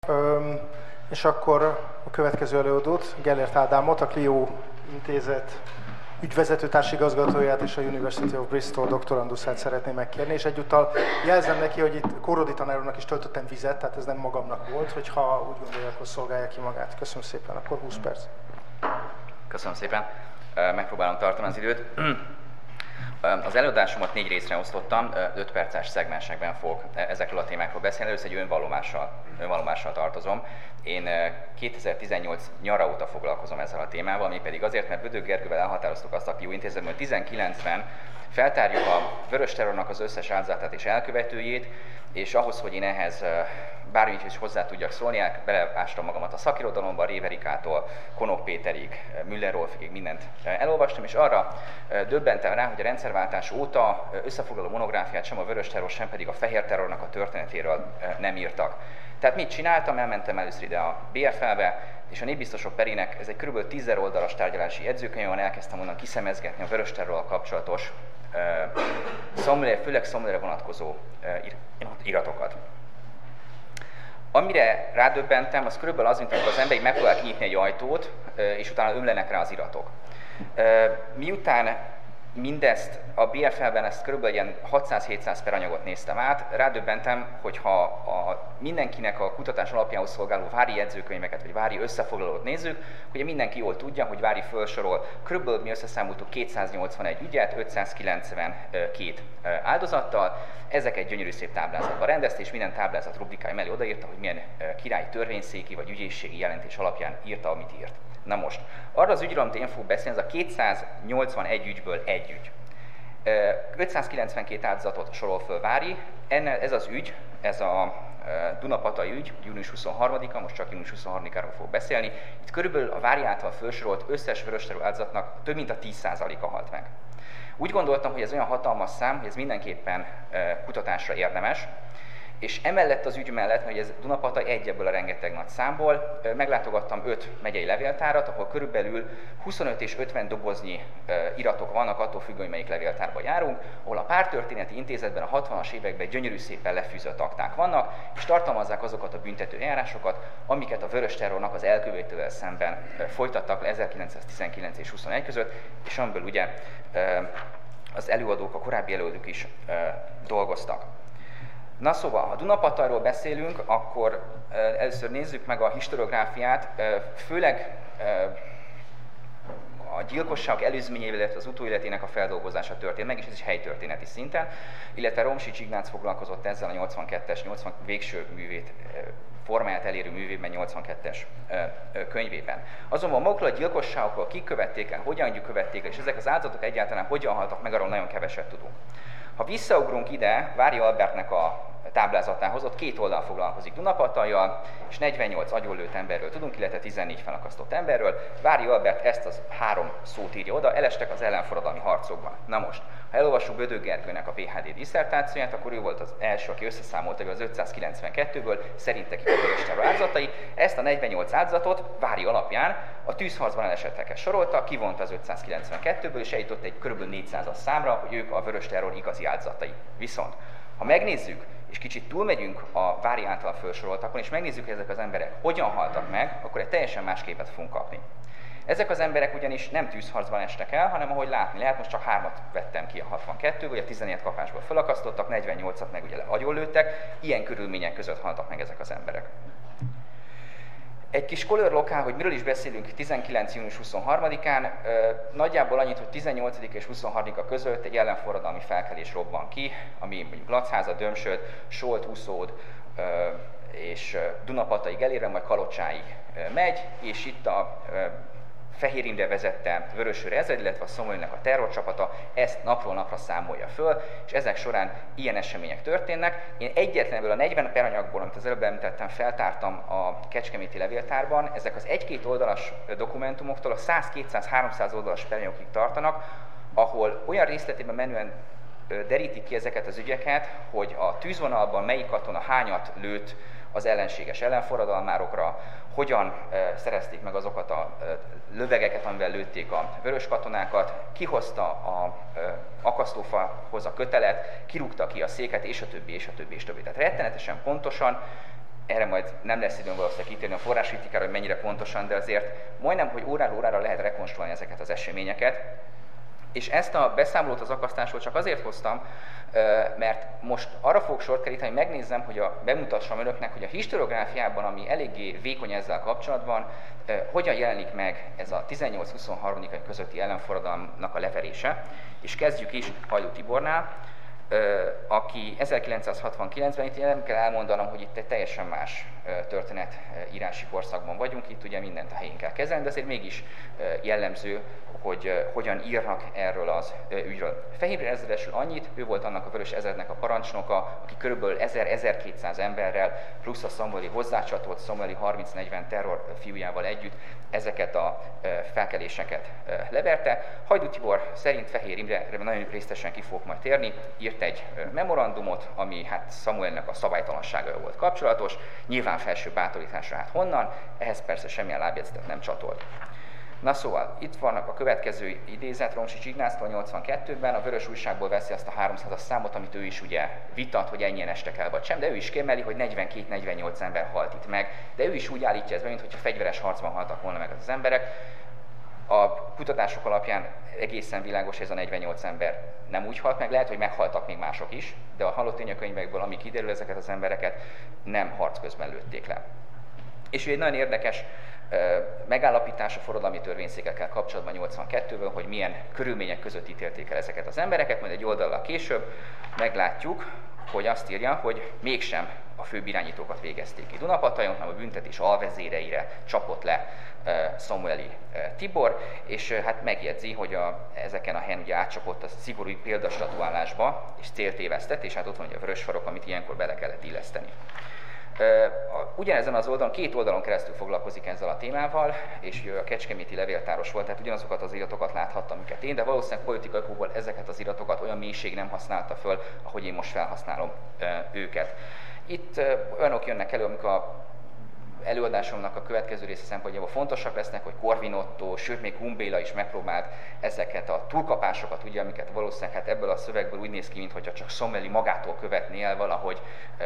És akkor a következő előadót, Gellért Ádámot, a Clio Intézet ügyvezető társigazgatóját és a University of Bristol doktoranduszát szeretném megkérni, és egyúttal jelzem neki, hogy itt Kórodi tanáromnak is töltöttem vizet, tehát ez nem magamnak volt, hogyha úgy gondolja, akkor szolgálja ki magát. Köszönöm szépen, akkor 20 perc. Köszönöm szépen, megpróbálom tartani az időt. Az előadásomat 4 részre osztottam, 5 perces szegmensekben fogok ezekről a témákról beszélni. Először egy önvallomással tartozom. Én 2018 nyara óta foglalkozom ezzel a témával, ami pedig azért, mert Bödög Gergővel elhatároztuk azt a Clio Intézetben, hogy 19-ben feltárjuk a vörös terrornak az összes áldozatát és elkövetőjét, és ahhoz, hogy én ehhez bármit is hozzá tudjak szólni, beleástam magamat a szakirodalomba, Réverikától, Konok Péterig, Müller Rolfig, mindent elolvastam, és arra döbbentem rá, hogy a rendszerváltás óta összefoglaló monográfiát sem a vörös terror, sem pedig a fehér terrornak a történetéről nem írtak. Tehát mit csináltam? Elmentem először ide a BFL-be, és a népbiztosok perének, ez egy kb. 10 oldalas tárgyalási jegyzőkönyvben elkezdtem onnan kiszemezgetni a vörös terrorral kapcsolatos főleg Somlére vonatkozó iratokat. Amire rádöbbentem, az körülbelül az, mint amikor az emberi megpróbál kinyitni egy ajtót, és utána ömlenek rá az iratok. Miután mindezt a BFL-ben ezt körülbelül ilyen 600-700 per anyagot néztem át, rádöbbentem, hogy ha mindenkinek a kutatás alapjául szolgáló vári jegyzőkönyveket, vagy vári összefoglalót nézzük, ugye mindenki jól tudja, hogy vári felsorol, körülbelül mi összeszámoltuk 281 ügyet, 592 áldozattal, ezeket gyönyörű szép táblázatban rendezte, és minden táblázat rubrikája mellé odaírta, hogy milyen királyi törvényszéki vagy ügyészségi jelentés alapján írta, amit írt. Na most, arra az ügyről, amit én fogok beszélni, ez a 281 ügyből egy ügy. 592 áldozatot sorol föl Vári, ez az ügy, ez a Dunapatai ügy, június 23-a, most csak június 23-áról fogok beszélni. Itt körülbelül a Vári által felsorolt összes vörösterror áldozatnak több mint a 10%-a halt meg. Úgy gondoltam, hogy ez olyan hatalmas szám, hogy ez mindenképpen kutatásra érdemes, és emellett az ügy mellett, hogy ez Dunapatai egy ebből a rengeteg nagy számból, meglátogattam 5 megyei levéltárat, ahol körülbelül 25 és 50 doboznyi iratok vannak, attól függően, hogy melyik levéltárba járunk, ahol a Pártörténeti Intézetben a 60-as években gyönyörű szépen lefűzött akták vannak, és tartalmazzák azokat a büntető eljárásokat, amiket a vörös terrornak az elkövetővel szemben folytattak le 1919 és 21 között, és amiből ugye az előadók, a korábbi előadók is dolgoztak. Na szóval, ha Dunapatairól beszélünk, akkor először nézzük meg a historiográfiát, főleg a gyilkosság előzményével, illetve az utóéletének a feldolgozása történt meg, és ez is helytörténeti szinten, illetve Romsics Ignác foglalkozott ezzel a 82-es, 80 végső művét, formáját elérő művében, 82-es könyvében. Azonban magukról a gyilkosságokról kik követték el, hogyan követték el, és ezek az áldozatok egyáltalán hogyan haltak meg, arról nagyon keveset tudunk. Ha visszaugrunk ide, Vári Albertnek a táblázatához, ott 2 oldal foglalkozik Dunapataival, és 48 agyonlőtt emberről tudunk, illetve 14 felakasztott emberről. Vári Albert ezt az 3 szót írja oda, elestek az ellenforradalmi harcokban. Na most, ha elolvassuk Bödög Gergőnek a PhD disszertációját, akkor ő volt az első, aki összeszámolta, hogy az 592-ből szerinte kik a vörös terror áldozatai. Ezt a 48 áldozatot Vári alapján a tűzharcban elesettekhez sorolta, kivonta az 592-ből, és eljutott egy kb. 400-as számra, hogy ők a vörös terror igazi áldozatai. Viszont, ha megnézzük, és kicsit túlmegyünk a Vári által felsoroltakon, és megnézzük, hogy ezek az emberek hogyan haltak meg, akkor egy teljesen más képet fogunk kapni. Ezek az emberek ugyanis nem tűzharcban estek el, hanem ahogy látni lehet, most csak 3-at vettem ki a 62-ből, vagy a 14 kapásból felakasztottak, 48-at meg ugye agyonlőttek, ilyen körülmények között haltak meg ezek az emberek. Egy kis color-lokál, hogy miről is beszélünk 19. június 23-án, nagyjából annyit, hogy 18. és 23. között egy ellenforradalmi felkelés robban ki, ami mondjuk Lachháza, Dömsöd, Solt, Huszód és Dunapataig elérve, majd Kalocsáig megy, és itt a Fehér Imre vezette Vörösőr ezred, illetve a Szomorúnak a terrorcsapata ezt napról napra számolja föl, és ezek során ilyen események történnek. Én egyetlenből a 40 per anyagból, amit az előbb említettem, feltártam a Kecskeméti levéltárban, ezek az 1-2 oldalas dokumentumoktól a 100-200-300 oldalas per anyagokig tartanak, ahol olyan részletében menően derítik ki ezeket az ügyeket, hogy a tűzvonalban melyik katona hányat lőtt az ellenséges ellenforradalmárokra, hogyan szerezték meg azokat a lövegeket, amivel lőtték a vörös katonákat, kihozta a akasztófahoz a kötelet, kirúgta ki a széket, és a többi, és a többi, és a többi. Tehát rettenetesen pontosan erre majd nem lesz időm valószínűleg kitérni a forráskritikára, hogy mennyire pontosan, de azért majdnem, hogy óráról órára lehet rekonstruálni ezeket az eseményeket. És ezt a beszámolót az akasztásról csak azért hoztam, mert most arra fogok sort keríteni, hogy megnézzem, hogy bemutassam önöknek, hogy a historiográfiában, ami eléggé vékony ezzel kapcsolatban, hogyan jelenik meg ez a 18-23. Közötti ellenforradalomnak a leverése. És kezdjük is Hajdú Tibornál, aki 1969-ben, itt nem kell elmondanom, hogy itt egy teljesen más történetírási korszakban vagyunk, itt ugye mindent a helyén kell kezelni, de azért mégis jellemző, hogy hogyan írnak erről az ügyről. Fehér Imre ezredesről annyit, ő volt annak a Vörös Ezrednek a parancsnoka, aki körülbelül 1000-1200 emberrel, plusz a szomvali hozzácsatolt szomvali 30-40 terror fiújával együtt ezeket a felkeléseket leverte. Hajdú Tibor szerint Fehér Imre, nagyon részletesen ki fogok majd térni, írt egy memorandumot, ami hát Szamuelnek a szabálytalansággal volt kapcsolatos, nyilván felső bátorításra, hát honnan, ehhez persze semmilyen lábjegyzetet nem csatolt. Na szóval, itt vannak a következő idézet Romsics Ignáctól 82-ben, a Vörös Újságból veszi azt a 300-as számot, amit ő is ugye vitat, hogy ennyien estek el vagy sem, de ő is kiemeli, hogy 42-48 ember halt itt meg, de ő is úgy állítja ezt be, mintha fegyveres harcban haltak volna meg az emberek. A kutatások alapján egészen világos, hogy ez a 48 ember nem úgy halt meg, lehet, hogy meghaltak még mások is, de a halott ténykönyvekből, ami kiderül, ezeket az embereket nem harc közben lőtték le. És egy nagyon érdekes megállapítás a forradalmi törvényszékekkel kapcsolatban 82-ből, hogy milyen körülmények között ítélték el ezeket az embereket, majd egy oldallal később meglátjuk, hogy azt írja, hogy mégsem a főbb irányítókat végezték ki Dunapatajon, hanem a büntetés alvezéreire csapott le Szamueli Tibor, és hát megjegyzi, hogy ezeken a helyen ugye átcsapott a szigorú példastatuálásba, és célt tévesztett, és hát ott van ugye a vörös farok, amit ilyenkor bele kellett illeszteni. Ugyanezen az oldalon, 2 oldalon keresztül foglalkozik ezzel a témával, és ő a kecskeméti levéltáros volt, tehát ugyanazokat az iratokat láthattam, amiket én, de valószínűleg politikai okokból ezeket az iratokat olyan mélység nem használta föl, ahogy én most felhasználom őket. Itt olyanok jönnek elő, amik a előadásomnak a következő része szempontjából fontosak lesznek, hogy Korvin Ottó, sőt még Kun Béla is megpróbált ezeket a túlkapásokat, ugye, amiket valószínűleg hát ebből a szövegből úgy néz ki, mintha csak Szamueli magától követné el valahogy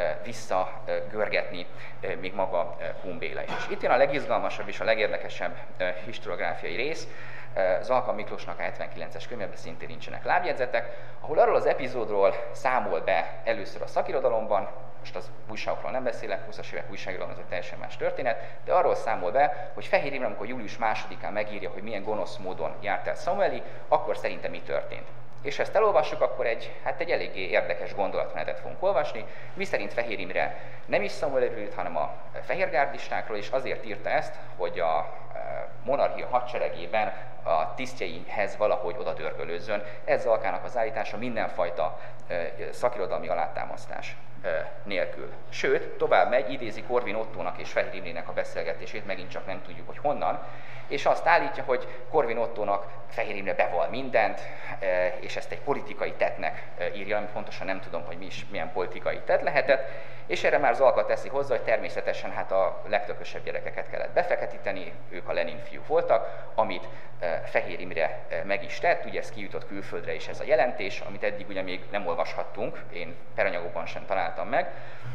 visszagörgetni még maga Kun Béla is. És itt jön a legizgalmasabb és a legérdekesebb historiográfiai rész, Zalka Miklósnak a 79-es könyvében szintén nincsenek lábjegyzetek, ahol arról az epizódról számol be először a szakirodalomban, most az újságokról nem beszélek, 20-as évek újságirodalom, ez egy teljesen más történet, de arról számol be, hogy Fehér Imre, amikor július 2-án megírja, hogy milyen gonosz módon járt el Szamueli, akkor szerintem mi történt. És ha ezt elolvassuk, akkor egy eléggé érdekes gondolatmenetet fogunk olvasni, miszerint Fehér Imre nem is Szamuelről írt, hanem a fehérgárdistákról, és azért írta ezt, hogy a monarchia hadseregében a tisztjeihez valahogy oda dörgölőzzön. Ez Zalkának az állítása mindenfajta szakirodalmi alátámasztás nélkül. Sőt, tovább megy, idézi Korvin Ottónak és Fehér Imrének a beszélgetését, megint csak nem tudjuk, hogy honnan, és azt állítja, hogy Korvin Ottónak Fehér Imre beval mindent, és ezt egy politikai tettnek írja, amit pontosan nem tudom, hogy milyen politikai tett lehetett, és erre már Zalka teszi hozzá, hogy természetesen hát a legtökösebb gyerekeket kellett befeketíteni, ők a Lenin fiúk voltak, amit Fehér Imre meg is tett, ugye ez kijutott külföldre is ez a jelentés, amit eddig ugye még nem olvashattunk, én peranyagokban sem találtam meg,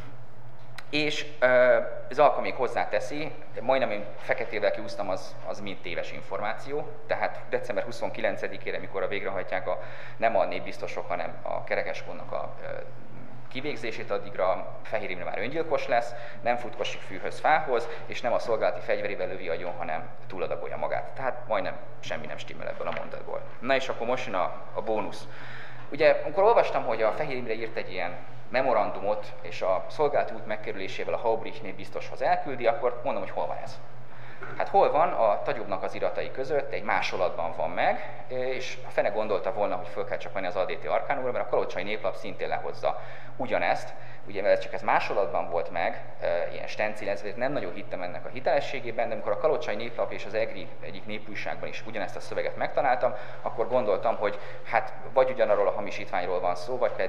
és Zalka még hozzáteszi, majdnem én feketével kiúztam, az mind téves információ, tehát december 29-ére, mikor a végrehajtják nem a népbiztosok, hanem a Kerekeskornak a kivégzését, addigra Fehér Imre már öngyilkos lesz, nem futkosik fűhöz, fához, és nem a szolgálati fegyverével lövi agyon, hanem túladagolja magát. Tehát majdnem semmi nem stimmel ebből a mondatból. Na és akkor most jön a bónusz. Ugye, amikor olvastam, hogy a Fehér Imre írt egy ilyen memorandumot, és a szolgálati út megkerülésével a Haubrich népbiztoshoz elküldi, akkor mondom, hogy hol van ez. Hát hol van? A Tagyóbnak az iratai között egy másolatban van meg, és a fene gondolta volna, hogy föl kell csak menni az ADT arkánumra, mert a Kalocsai Néplap szintén lehozza ugyanezt. Ugye, mert csak ez másolatban volt meg, ilyen stencilezve, nem nagyon hittem ennek a hitelességében, de amikor a Kalocsai Néplap és az EGRI egyik népújságban is ugyanezt a szöveget megtaláltam, akkor gondoltam, hogy hát vagy ugyanarról a hamisítványról van szó, vagy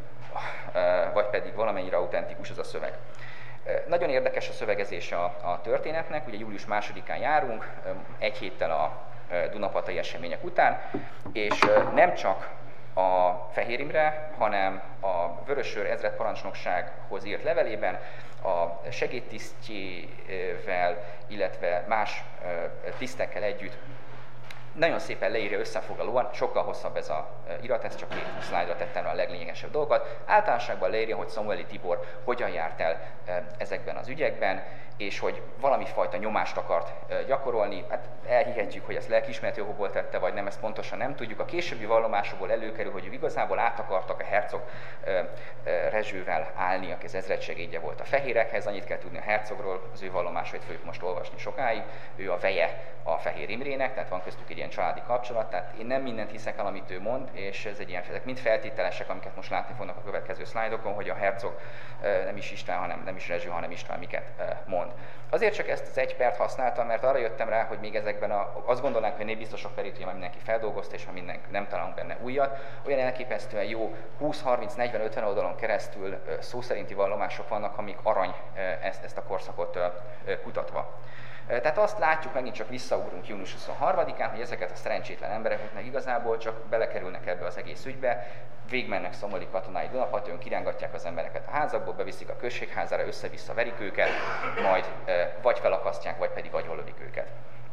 pedig valamennyire autentikus ez a szöveg. Nagyon érdekes a szövegezése a történetnek, ugye július 2-án járunk, egy héttel a dunapatai események után, és nem csak a Fehér Imre, hanem a Vörösőr ezredparancsnoksághoz írt levelében a segédtisztjével, illetve más tisztekkel együtt nagyon szépen leírja összefoglalóan, sokkal hosszabb ez a irat, ez csak 2 szlájdra tettem a leglényegesebb dolgokat. Általánosságban leírja, hogy Szamueli Tibor hogyan járt el ezekben az ügyekben, és hogy valami fajta nyomást akart gyakorolni. Hát elhihetjük, hogy ezt lelkiismereti okokból tette, vagy nem, ezt pontosan nem tudjuk. A későbbi vallomásokból előkerül, hogy ők igazából át akartak a hercog Rezsővel állni, aki az ezredsegédje volt a fehérekhez. Annyit kell tudni a hercogról, az ő vallomásait fogjuk most olvasni sokáig. Ő a veje a Fehér Imrének, tehát van köztük egy ilyen családi kapcsolat. Tehát én nem mindent hiszek el, amit ő mond, és ezek mind feltételesek, amiket most látni fognak a következő szlájdokon, hogy a hercog nem is István, hanem nem is Rezső, hanem István miket mond. Azért csak ezt az 1 perc használtam, mert arra jöttem rá, hogy még ezekben azt gondolnánk, hogy népbiztosok felét már mindenki feldolgozta, és nem találunk benne újat. Olyan elképesztően jó 20-30-40-50 oldalon keresztül szó szerinti vallomások vannak, amik arany ezt a korszakot kutatva. Tehát azt látjuk, megint csak visszaugrunk június 23-án, hogy ezeket a szerencsétlen embereknek igazából csak belekerülnek ebbe az egész ügybe, végigmennek szomali katonái Dunaparton, kirángatják az embereket a házakból, beviszik a községházára, össze-vissza verik őket, majd vagy felakasztják, vagy pedig agyonlövik őket.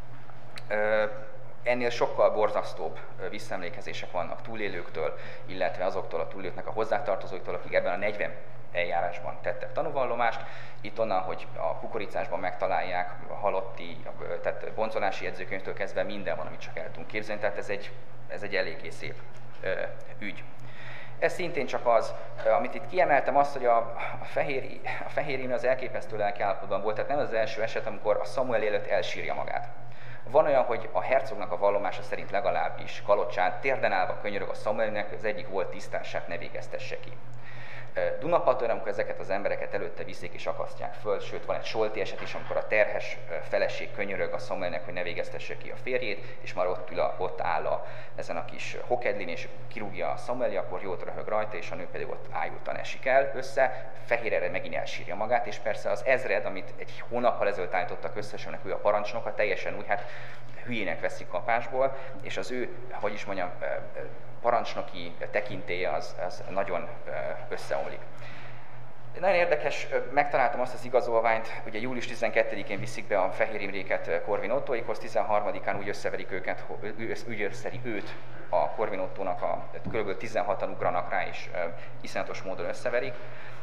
Ennél sokkal borzasztóbb visszaemlékezések vannak túlélőktől, illetve azoktól a túlélőknek a hozzátartozóiktól, akik ebben a 40 eljárásban tettek tanúvallomást. Itt onnan, hogy a kukoricásban megtalálják a halotti, tehát boncolási jegyzőkönyvtől kezdve minden van, amit csak el tudunk képzelni, tehát ez egy eléggé szép ügy. Ez szintén csak az, amit itt kiemeltem, azt, hogy a Fehér Imre az elképesztő lelkiállapotban volt, tehát nem az első eset, amikor a Szamuel előtt elsírja magát. Van olyan, hogy a hercognak a vallomása szerint legalábbis kalocsán térden állva könyörög a Szamuelnek, az egyik volt tisztását, ne végeztesse ki. Dunaparton, amikor ezeket az embereket előtte viszik és akasztják föl, sőt van egy solti eset is, amikor a terhes feleség könyörög a Szamuelnek, hogy ne végeztesse ki a férjét, és már ott áll ezen a kis hokedlin, és kirúgja a Szamueli, akkor jót röhög rajta, és a nő pedig ott ájultan esik el össze. Fehér erre megint elsírja magát, és persze az ezred, amit egy hónappal ezelőtt állítottak össze, és ő a parancsnoka, teljesen úgy, hát hülyének veszik kapásból, és az ő, hogy is mondjam, parancsnoki tekintélye az nagyon összeomlik. Nagyon érdekes, megtaláltam azt az igazolványt, ugye július 12-én viszik be a Fehér Imréket Korvin Ottóikhoz, 13-án úgy összeverik őket, úgy összeri őt a Korvin Ottónak, kb. 16-an ugranak rá, és iszonyatos módon összeverik.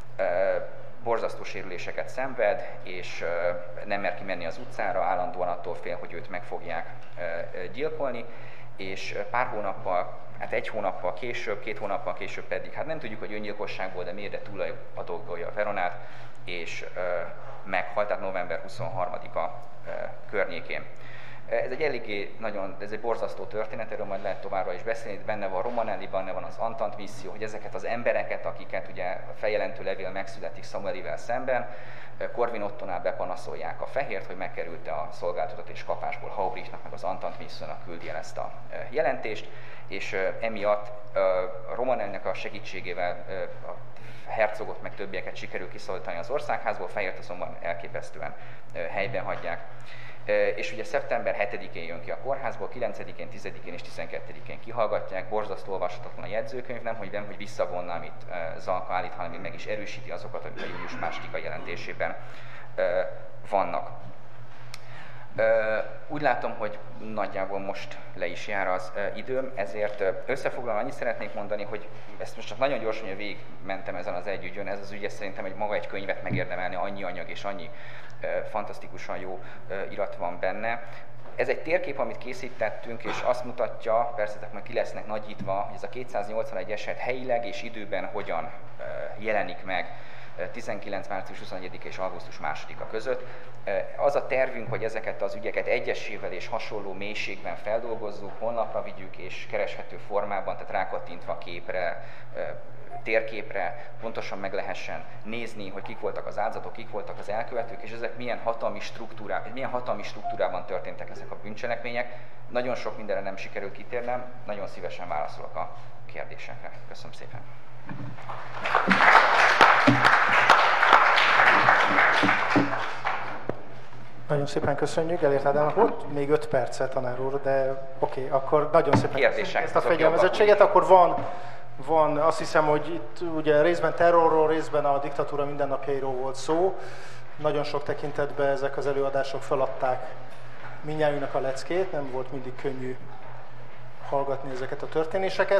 Borzasztó sérüléseket szenved, és nem mer kimenni az utcára, állandóan attól fél, hogy őt meg fogják gyilkolni, és pár hónappal, hát 1 hónappal később, 2 hónappal később pedig, hát nem tudjuk, hogy öngyilkosságból, de miért, de túladolgolja a Veronát, és meghalt, tehát november 23-a környékén. Ez egy eléggé ez egy borzasztó történet, erről majd lehet továbbra is beszélni, benne van Romanelli, benne van az Antant misszió, hogy ezeket az embereket, akiket ugye a feljelentő levél megszületik Szamuelivel szemben, Korvin Ottónál bepanaszolják a Fehért, hogy megkerülte a szolgáltatót és kapásból Haubrichtnak, meg az Antant missziónak küldi el ezt a jelentést, és emiatt Romanellinek a segítségével a hercogot meg többieket sikerül kiszólítani az országházból, Fehért azonban elképesztően helyben hagyják. És ugye szeptember 7-én jön ki a kórházból, 9-én, 10-én és 12-én kihallgatják, borzasztó olvashatatlan a jegyzőkönyv, nem hogy visszavonna, amit Zalka állít, hanem még meg is erősíti azokat, amik a július 2-a jelentésében vannak. Úgy látom, hogy nagyjából most le is jár az időm, ezért összefoglalva annyit szeretnék mondani, hogy ezt most csak nagyon gyorsan, hogy végigmentem ezen az egy ügyön, ez az ügy szerintem maga egy könyvet megérdemelni, annyi anyag és annyi fantasztikusan jó irat van benne. Ez egy térkép, amit készítettünk, és azt mutatja, persze majd ki lesznek nagyítva, hogy ez a 281 eset helyileg és időben hogyan jelenik meg 19. március 21 és augusztus 2-a között. Az a tervünk, hogy ezeket az ügyeket egyesével és hasonló mélységben feldolgozzuk, honlapra vigyük és kereshető formában, tehát rákattintva képre, térképre pontosan meg lehessen nézni, hogy kik voltak az áldozatok, kik voltak az elkövetők, és ezek milyen hatalmi struktúrában történtek ezek a bűncselekmények. Nagyon sok mindenre nem sikerült kitérnem, nagyon szívesen válaszolok a kérdésekre. Köszönöm szépen! Nagyon szépen köszönjük, Gellért Ádámnak. Volt még 5 perce, tanár úr, de oké, akkor nagyon szépen köszönjük ezt a fegyelmezettséget. Akkor van, azt hiszem, hogy itt ugye részben terrorról, részben a diktatúra mindennapjairól volt szó. Nagyon sok tekintetben ezek az előadások feladták mindnyájunknak a leckét, nem volt mindig könnyű hallgatni ezeket a történéseket.